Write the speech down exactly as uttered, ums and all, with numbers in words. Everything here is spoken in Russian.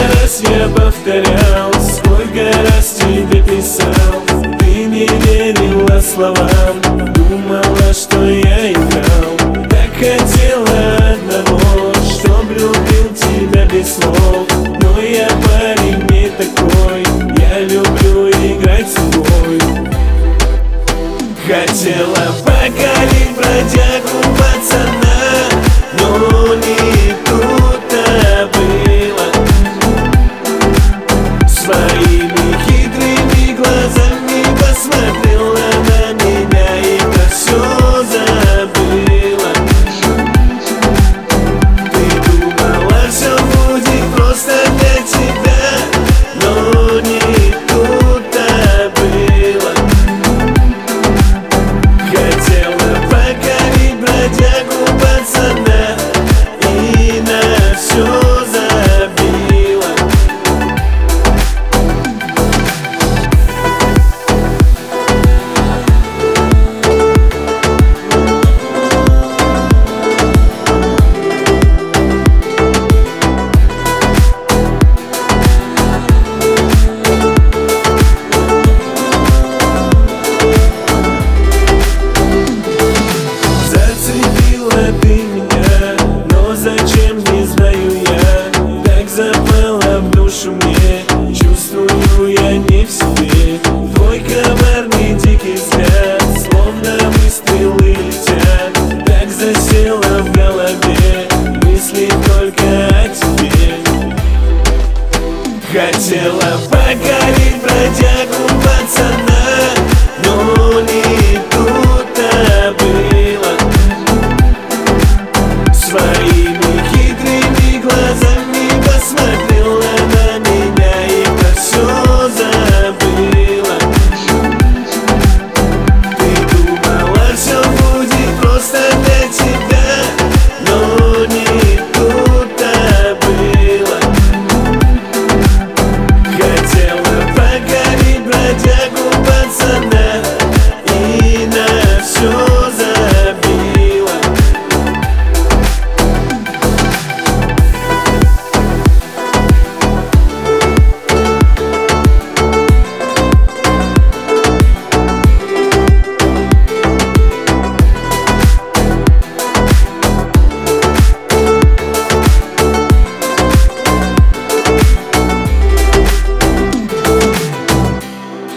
раз я повторял, сколько раз тебе писал, ты не верила словам, думала, что я играл. Так хотела одного, чтоб любил тебя без слов, но я парень не такой, я люблю играть с тобой. Хотела покорить бродягу пацана, но не тут-то было. Своими хитрыми глазами посмотрела на меня и про все забыла. Ты думала, все будет просто для тебя, но не тут-то было. Хотела покорить бродягу пацана и на все забила. Зацепила ты меня, но зачем, не знаю я. Так запала в душу мне, чувствую я не в себе. Твой коварный дикий взгляд, словно выстрелы летят. Так засела в голове, мысли только о тебе. Хотела покорить бродягу пацана, но не